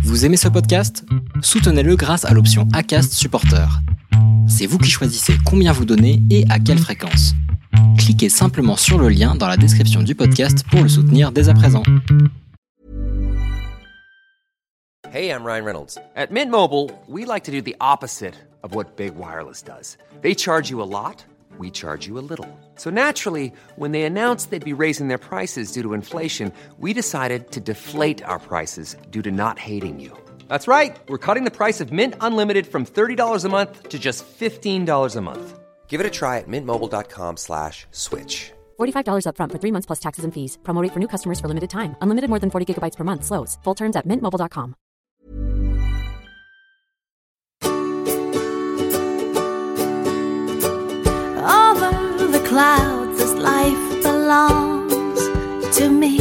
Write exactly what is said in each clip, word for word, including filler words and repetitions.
Vous aimez ce podcast ? Soutenez-le grâce à l'option Acast Supporter. C'est vous qui choisissez combien vous donnez et à quelle fréquence. Cliquez simplement sur le lien dans la description du podcast pour le soutenir dès à présent. Hey, I'm Ryan Reynolds. At Mint Mobile, we like to do the opposite of what Big Wireless does. They charge you a lot, we charge you a little. So naturally, when they announced they'd be raising their prices due to inflation, we decided to deflate our prices due to not hating you. That's right. We're cutting the price of Mint Unlimited from thirty dollars a month to just fifteen dollars a month. Give it a try at mintmobile.com slash switch. forty-five dollars up front for three months plus taxes and fees. Promo rate for new customers for limited time. Unlimited more than forty gigabytes per month. Slows full terms at mint mobile dot com. Over the clouds, this life belongs to me.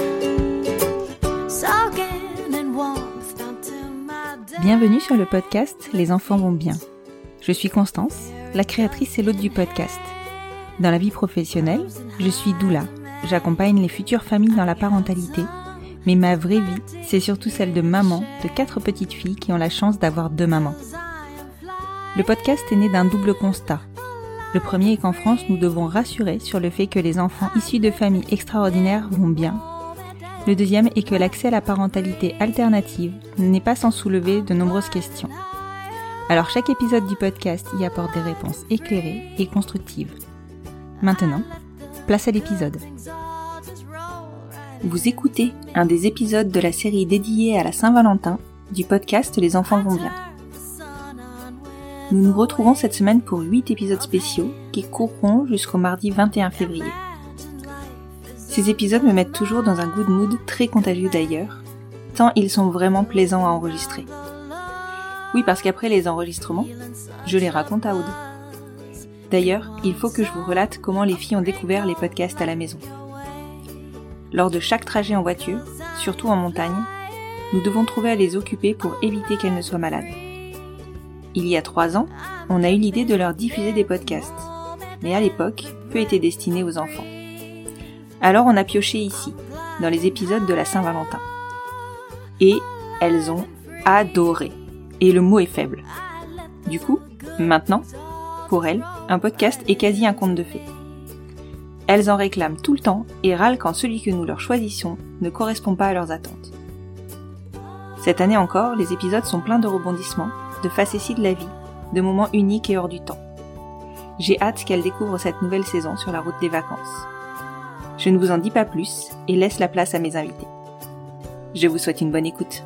Soaking in warmth down to my day. Bienvenue sur le podcast Les enfants vont bien. Je suis Constance, la créatrice et l'hôte du podcast. Dans la vie professionnelle, je suis doula. J'accompagne les futures familles dans la parentalité. Mais ma vraie vie, c'est surtout celle de maman de quatre petites filles qui ont la chance d'avoir deux mamans. Le podcast est né d'un double constat. Le premier est qu'en France, nous devons rassurer sur le fait que les enfants issus de familles extraordinaires vont bien. Le deuxième est que l'accès à la parentalité alternative n'est pas sans soulever de nombreuses questions. Alors chaque épisode du podcast y apporte des réponses éclairées et constructives. Maintenant, place à l'épisode. Vous écoutez un des épisodes de la série dédiée à la Saint-Valentin du podcast Les enfants vont bien. Nous nous retrouvons cette semaine pour huit épisodes spéciaux qui courront jusqu'au mardi vingt et un février. Ces épisodes me mettent toujours dans un good mood très contagieux d'ailleurs, tant ils sont vraiment plaisants à enregistrer. Oui, parce qu'après les enregistrements, je les raconte à Aude. D'ailleurs, il faut que je vous relate comment les filles ont découvert les podcasts à la maison. Lors de chaque trajet en voiture, surtout en montagne, nous devons trouver à les occuper pour éviter qu'elles ne soient malades. Il y a trois ans, on a eu l'idée de leur diffuser des podcasts, mais à l'époque, peu étaient destinés aux enfants. Alors on a pioché ici, dans les épisodes de la Saint-Valentin. Et elles ont adoré. Et le mot est faible. Du coup, maintenant, pour elles, un podcast est quasi un conte de fées. Elles en réclament tout le temps et râlent quand celui que nous leur choisissons ne correspond pas à leurs attentes. Cette année encore, les épisodes sont pleins de rebondissements, de facéties de la vie, de moments uniques et hors du temps. J'ai hâte qu'elles découvrent cette nouvelle saison sur la route des vacances. Je ne vous en dis pas plus et laisse la place à mes invités. Je vous souhaite une bonne écoute.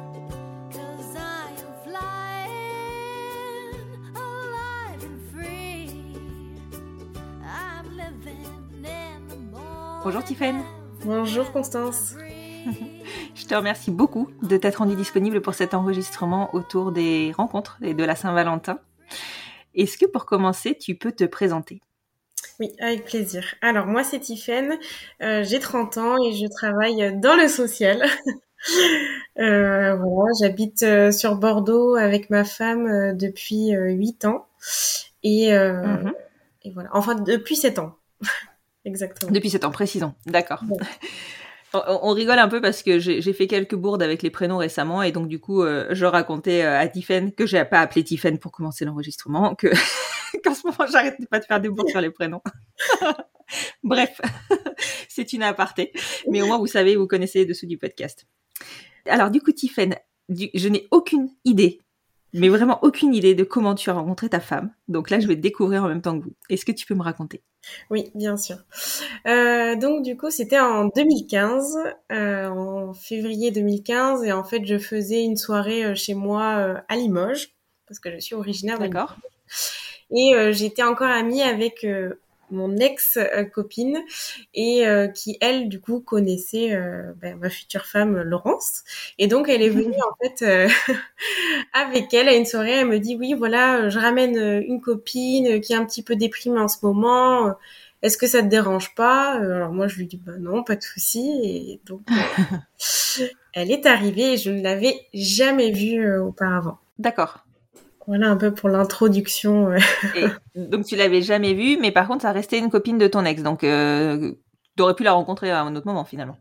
Bonjour Tiffaine. Bonjour Constance. Je te remercie beaucoup de t'être rendue disponible pour cet enregistrement autour des rencontres et de la Saint-Valentin. Est-ce que pour commencer, tu peux te présenter ? Oui, avec plaisir. Alors moi c'est Tiffaine, euh, j'ai trente ans et je travaille dans le social. euh, voilà, j'habite euh, sur Bordeaux avec ma femme euh, depuis euh, huit ans. Et, euh, mm-hmm. et voilà, enfin depuis sept ans. Exactement. Depuis sept ans, précisons. D'accord. Bon. On rigole un peu parce que j'ai, j'ai fait quelques bourdes avec les prénoms récemment et donc du coup, euh, je racontais euh, à Tiffaine que j'ai pas appelé Tiffaine pour commencer l'enregistrement, que qu'en ce moment, j'arrête pas de faire des bourdes sur les prénoms. Bref, c'est une aparté, mais au moins vous savez, vous connaissez les dessous du podcast. Alors du coup, Tiffaine, du, je n'ai aucune idée, mais vraiment aucune idée de comment tu as rencontré ta femme. Donc là, je vais te découvrir en même temps que vous. Est-ce que tu peux me raconter ? Oui, bien sûr. Euh, donc du coup, c'était en deux mille quinze, euh, en février deux mille quinze, et en fait, je faisais une soirée chez moi euh, à Limoges, parce que je suis originaire de D'accord. Limoges. Et euh, j'étais encore amie avec euh, mon ex-copine, et euh, qui, elle, du coup, connaissait euh, ben, ma future femme, Laurence. Et donc, elle est venue, en fait, euh, avec elle à une soirée. Elle me dit, oui, voilà, je ramène une copine qui est un petit peu déprimée en ce moment. Est-ce que ça te dérange pas ? Alors moi, je lui dis, bah non, pas de souci. Et donc, euh, elle est arrivée et je ne l'avais jamais vue euh, auparavant. D'accord. Voilà un peu pour l'introduction. Et donc tu l'avais jamais vue, mais par contre ça restait une copine de ton ex, donc euh, tu aurais pu la rencontrer à un autre moment finalement.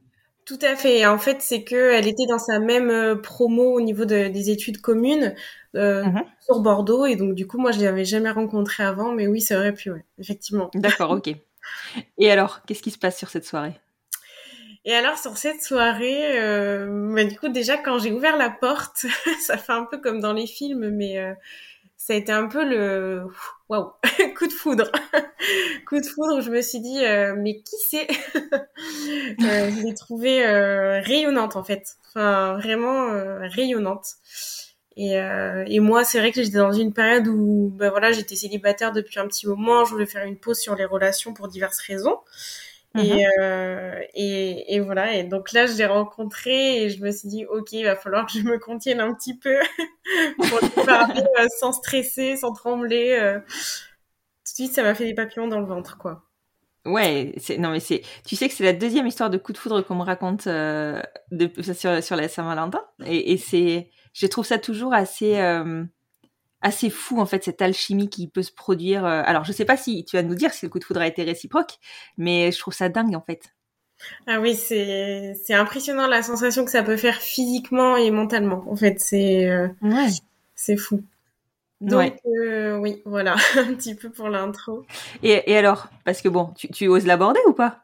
Tout à fait. En fait, c'est que elle était dans sa même euh, promo au niveau de- des études communes euh, Mhm. sur Bordeaux, et donc du coup, moi, je l'avais jamais rencontrée avant, mais oui, ça aurait pu, ouais, effectivement. D'accord, ok. Et alors, qu'est-ce qui se passe sur cette soirée? Et alors, sur cette soirée, euh, bah, du coup, déjà, quand j'ai ouvert la porte, ça fait un peu comme dans les films, mais euh, ça a été un peu le waouh, coup de foudre. Coup de foudre où je me suis dit, euh, mais qui c'est? Euh, je l'ai trouvée euh, rayonnante, en fait. Enfin, vraiment euh, rayonnante. Et, euh, et moi, c'est vrai que j'étais dans une période où, ben voilà, j'étais célibataire depuis un petit moment. Je voulais faire une pause sur les relations pour diverses raisons. Et, Mhm. euh, et, et voilà. Et donc là, je l'ai rencontré et je me suis dit, ok, il va falloir que je me contienne un petit peu pour lui parler euh, sans stresser, sans trembler. euh. Tout de suite, ça m'a fait des papillons dans le ventre, quoi. Ouais, c'est non mais c'est. Tu sais que c'est la deuxième histoire de coup de foudre qu'on me raconte euh, de, sur sur la Saint-Valentin, et, et c'est, je trouve ça toujours assez euh, assez fou en fait, cette alchimie qui peut se produire. euh. Alors je sais pas si tu vas nous dire si le coup de foudre a été réciproque, mais je trouve ça dingue en fait. Ah oui, c'est c'est impressionnant la sensation que ça peut faire physiquement et mentalement. En fait, c'est euh, Ouais. c'est fou. Donc Ouais. euh, oui, voilà, un petit peu pour l'intro. Et, et alors, parce que bon, tu, tu oses l'aborder ou pas?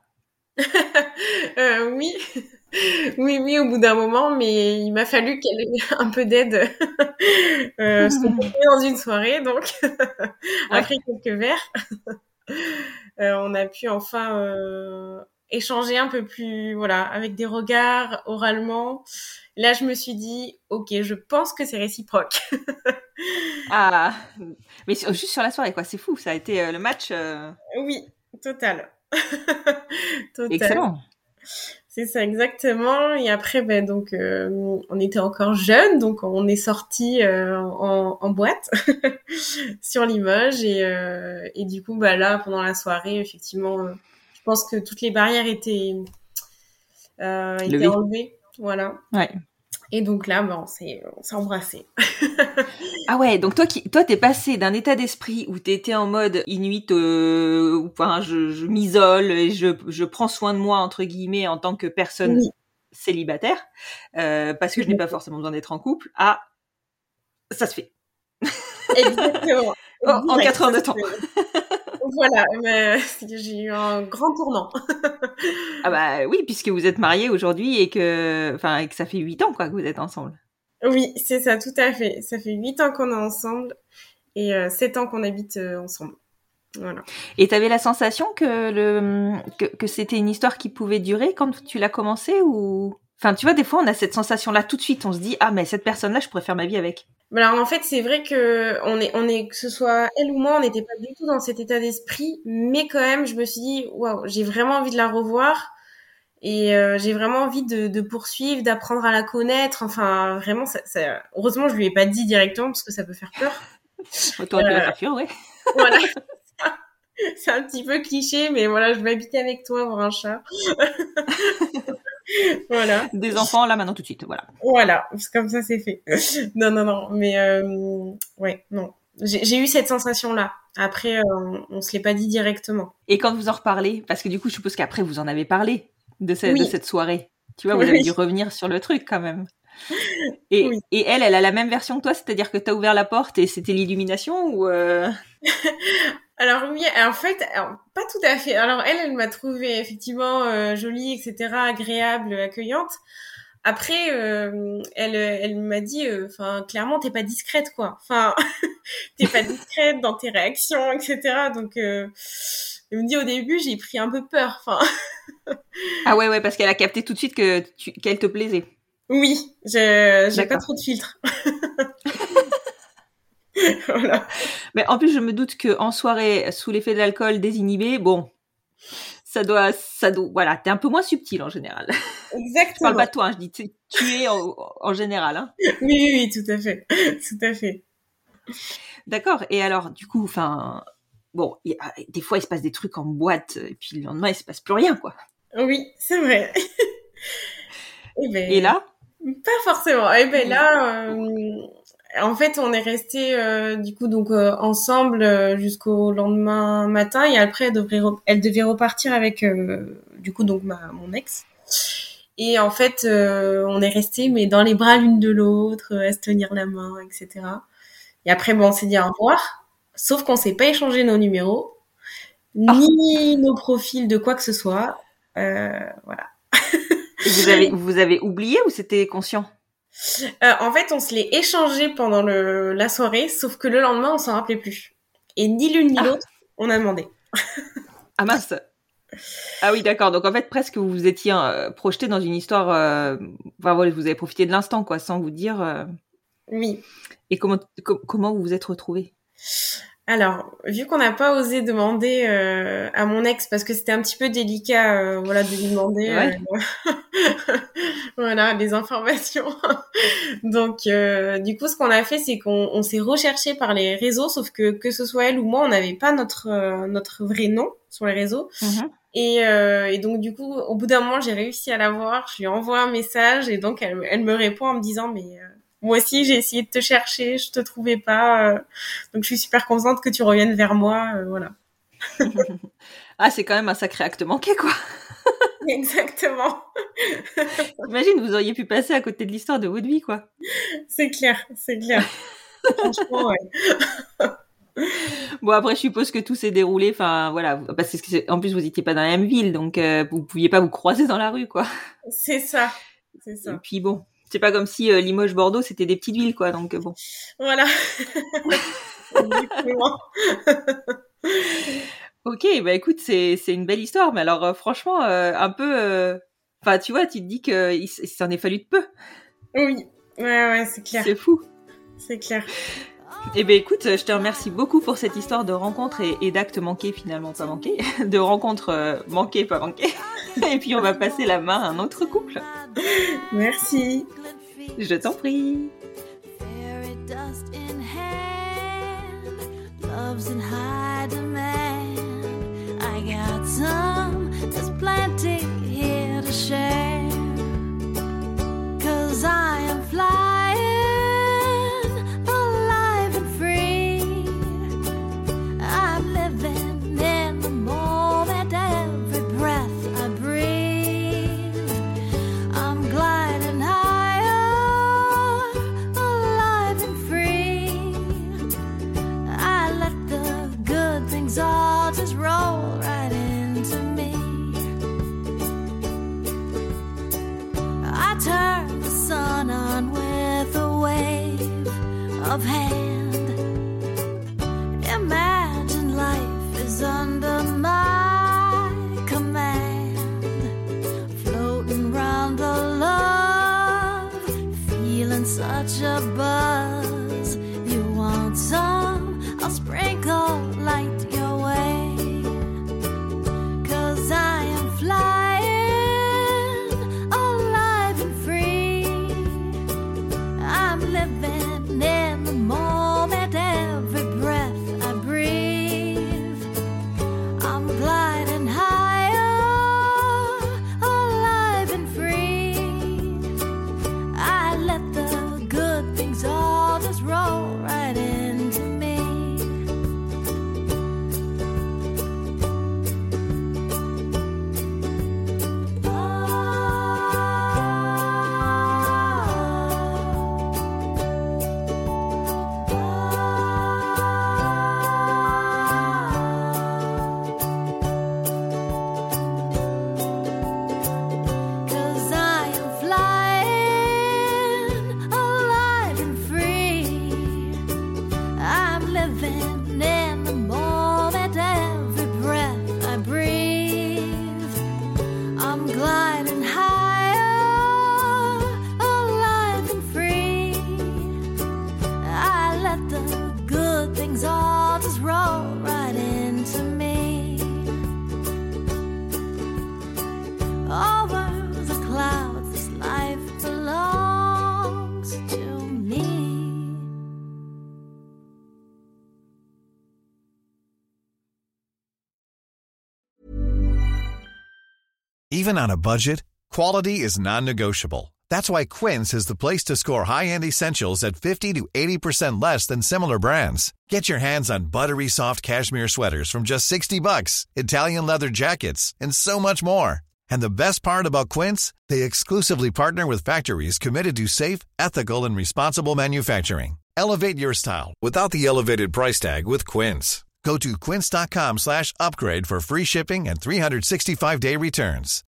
Euh, oui, oui, oui, au bout d'un moment, mais il m'a fallu qu'elle ait un peu d'aide. Euh, parce qu'on était dans une soirée, donc Ouais. après quelques verres, euh, on a pu enfin euh, échanger un peu plus, voilà, avec des regards, oralement. Là, je me suis dit, ok, je pense que c'est réciproque. Ah, mais sur- juste sur la soirée quoi, c'est fou. Ça a été euh, le match euh, Oui, total. Total. excellent. C'est ça exactement. Et après, ben donc, euh, on était encore jeunes, donc on est sortis euh, en, en boîte sur Limoges, et, euh, et du coup, bah là, pendant la soirée, effectivement, euh, je pense que toutes les barrières étaient euh, étaient Levé. enlevées, voilà. Ouais. Et donc là, ben, on s'est on s'est embrassés. Ah ouais, donc toi qui toi t'es passé d'un état d'esprit où t'étais en mode inuit, euh, enfin je, je m'isole et je, je prends soin de moi entre guillemets en tant que personne Oui, célibataire, euh, parce que je n'ai pas forcément besoin d'être en couple, ah ça se fait. exactement. Oh, en Direct, quatre heures ça de se temps. fait. Voilà, mais j'ai eu un grand tournant. Ah bah oui, puisque vous êtes mariés aujourd'hui et que enfin et que ça fait huit ans quoi que vous êtes ensemble. Oui, c'est ça, tout à fait. Ça fait huit ans qu'on est ensemble et euh, sept ans qu'on habite euh, ensemble. Voilà. Et t'avais la sensation que le que, que c'était une histoire qui pouvait durer quand tu l'as commencé, ou enfin tu vois des fois on a cette sensation là tout de suite, on se dit ah mais cette personne là je pourrais faire ma vie avec. Mais alors en fait, c'est vrai que on est, on est, que ce soit elle ou moi, on n'était pas du tout dans cet état d'esprit, mais quand même, je me suis dit, waouh, j'ai vraiment envie de la revoir et euh, j'ai vraiment envie de, de poursuivre, d'apprendre à la connaître. Enfin, vraiment, ça, ça... heureusement, je lui ai pas dit directement parce que ça peut faire peur. T'aurais pu la Euh, faire fuir, ouais. voilà, c'est un petit peu cliché, mais voilà, je vais habiter avec toi, avoir un chat. Voilà. Des enfants là maintenant tout de suite, voilà. Voilà, c'est comme ça c'est fait. Non, non, non, mais euh, ouais, non. J'ai j'ai eu cette sensation-là. Après, euh, on, on se l'est pas dit directement. Et quand vous en reparlez, parce que du coup je suppose qu'après vous en avez parlé de, ce, de Oui, cette soirée, tu vois, vous avez oui, dû revenir sur le truc quand même. Et, oui. et elle, elle a la même version que toi, c'est-à-dire que t'as ouvert la porte et c'était l'illumination, ou euh... Alors oui, en fait, alors, pas tout à fait. Alors elle, elle m'a trouvé effectivement euh, jolie, et cetera, agréable, accueillante. Après, euh, elle, elle m'a dit, enfin, clairement, t'es pas discrète, quoi. Enfin, t'es pas discrète dans tes réactions, et cetera. Donc, euh, elle me dit au début, j'ai pris un peu peur. Enfin, Ah ouais ouais, parce qu'elle a capté tout de suite que tu, qu'elle te plaisait. oui, j'ai, j'ai pas D'accord. trop de filtres. Voilà. Mais en plus, je me doute que en soirée, sous l'effet de l'alcool, désinhibé, bon, ça doit, ça doit, voilà, t'es un peu moins subtil en général. Je parle Exactement. pas de toi, hein, je dis tu, tu es en, en général, hein. Oui, oui, oui, tout à fait. Tout à fait. D'accord. Et alors, du coup, enfin, bon, y a, des fois, il se passe des trucs en boîte, et puis le lendemain, il se passe plus rien, quoi. Oui, c'est vrai. Eh Et ben, là, pas forcément. Eh ben là, euh, en fait, on est resté euh, du coup donc euh, ensemble euh, jusqu'au lendemain matin, et après elle devrait re- elle devait repartir avec euh, du coup donc ma mon ex. Et en fait, euh, on est restés mais dans les bras l'une de l'autre, à se tenir la main, et cetera. Et après, bon, on s'est dit au revoir, sauf qu'on s'est pas échangé nos numéros, ni oh. nos profils de quoi que ce soit. Euh, voilà. Et vous avez, vous avez oublié ou c'était conscient? euh, En fait, on se l'est échangé pendant le, la soirée, sauf que le lendemain, on s'en rappelait plus. Et ni l'une ni ah. l'autre, on a demandé. Ah mince. Ah oui, d'accord. Donc en fait, presque vous vous étiez euh, projeté dans une histoire. Euh... Enfin voilà, vous avez profité de l'instant, quoi, sans vous dire. Euh... Oui. Et comment com- comment vous vous êtes retrouvés? Alors, vu qu'on n'a pas osé demander euh, à mon ex parce que c'était un petit peu délicat, euh, voilà, de lui demander, ouais. euh, voilà, les informations. Donc, euh, du coup, ce qu'on a fait, c'est qu'on on s'est recherché par les réseaux, sauf que que ce soit elle ou moi, on n'avait pas notre euh, notre vrai nom sur les réseaux. Mm-hmm. Et, euh, et donc, du coup, au bout d'un moment, j'ai réussi à la voir. Je lui envoie un message et donc elle, elle me répond en me disant, mais euh, moi aussi, j'ai essayé de te chercher, je te trouvais pas. Euh, donc, je suis super contente que tu reviennes vers moi. Euh, voilà. Ah, c'est quand même un sacré acte manqué, quoi. Exactement. Imagine, vous auriez pu passer à côté de l'histoire de votre vie, quoi. C'est clair, c'est clair. Franchement, ouais. Bon, après, je suppose que tout s'est déroulé, enfin, voilà, parce que c'est, en plus, vous étiez pas dans la même ville, donc euh, vous pouviez pas vous croiser dans la rue, quoi. C'est ça, c'est ça. Et puis bon, c'est pas comme si euh, Limoges, Bordeaux, c'était des petites villes, quoi, donc euh, bon. Voilà. Exactement. Ok, bah écoute, c'est c'est une belle histoire, mais alors euh, franchement, euh, un peu, enfin, euh, tu vois, tu te dis que il, il s'en est fallu de peu. Oui, ouais, ouais, c'est clair. C'est fou. C'est clair. Eh ben écoute, je te remercie beaucoup pour cette histoire de rencontre et, et d'actes manqués finalement pas manqués, de rencontres euh, manquées pas manquées. Et puis on va passer la main à un autre couple. Merci. Je t'en prie. Of hand, imagine life is under my command, floating round a love, feeling such a buzz. You want some? I'll sprinkle light your way, 'cause I am flying, alive and free. I'm living in the moment, every breath I breathe. I'm gliding higher, alive and free. I let the good things all just roll right into me. Even on a budget, quality is non-negotiable. That's why Quince is the place to score high-end essentials at fifty to eighty percent less than similar brands. Get your hands on buttery soft cashmere sweaters from just sixty bucks, Italian leather jackets, and so much more. And the best part about Quince, they exclusively partner with factories committed to safe, ethical, and responsible manufacturing. Elevate your style without the elevated price tag with Quince. Go to quince.com slash upgrade for free shipping and three sixty-five day returns.